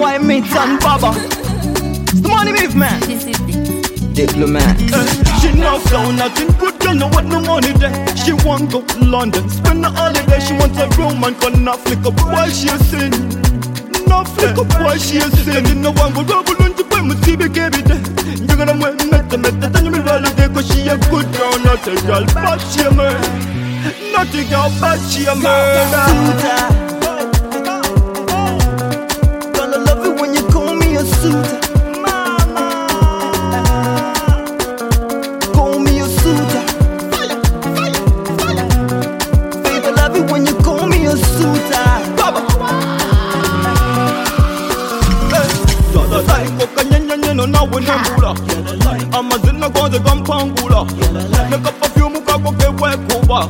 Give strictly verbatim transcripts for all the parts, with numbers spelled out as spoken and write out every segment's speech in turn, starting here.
why meet and Baba. It's the money movement. Diplomat. Uh, she knows down nothing good, don't know what no money there. She want go to London, spend the holiday. She wants a room and gonna flick up while she a sin. No flick up while she a sin. You know one go double on the point, must be baby there. You're gonna wait, met the met the then you be rolling there. Cause she a good girl, not a girl, but she a man. Not a girl, but she a man. Gonna love it when you call me a suitor. When you call me a suitor, Baba. Dala like kokanya nyano na wenambula. Amazina gonze gampangula. Make up perfume kakoke wekuba.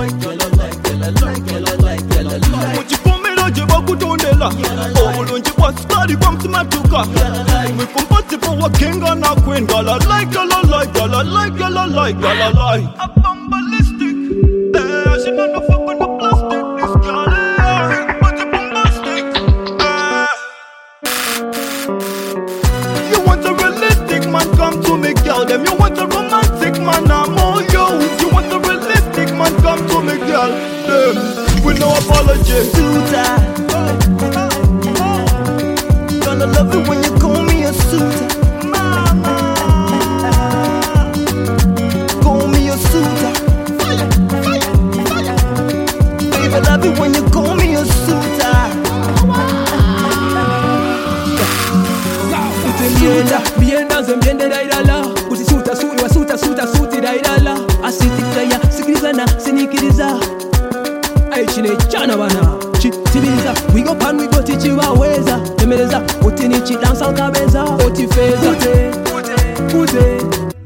Muchi pomelo je bakutondela. Olunji kwa study bumps matuka. We compatible wa kinga na queen. Gala like, gala like, gala like, gala like, gala like. A bombalistic. Eh, she not no fucking no plastic. This girl is, but a bombastic. Eh. You want a realistic man, come to me, girl. Them you want a romantic man, I'm all yours. You want a realistic man, come to me, girl. Them with no apology. Suitor. Gonna love it when you call me a suitor. Call me a suitor. Baby, love it when you call me a suitor. Suta bienda zombiende daidala. Usi suta suri wa suta suta suti daidala. Asiti kaya sikilizana sinikiliza. Aichine chana bana. Chitibiriza we go pan we go tichi waweza. Temeleza utinichi dansa ukabeza. Otifeza ute ute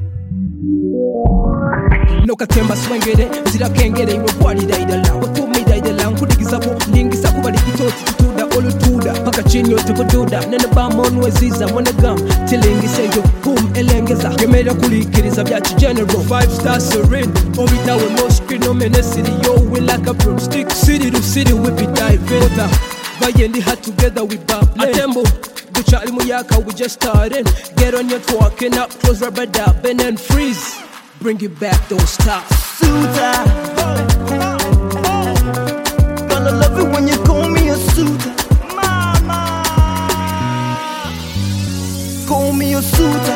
Noka temba swengere zira kengere iwe bwali daidala. Watumi daidala nkudigiza ko ningisa kubali kitoti tutuda olutuda paka chini otubududa nene bamon weziza monegam tilingi seyo boom elengeza gemera kulikiriza byachi general five star serene obita with no screen no menacity yo we like a broomstick city to city we be diving bayendi hat together we bump atembo buchali muyaka we just starting get on your talking up close rubber dab and then freeze bring it back don't stop Suitor. Gonna love it when you call me a suitor. Mama. Call me a suitor.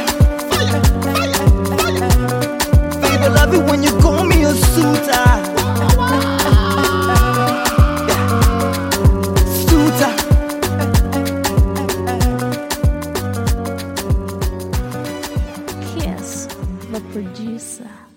Baby, love it when you call me a suitor. Suitor. Kiss, the producer.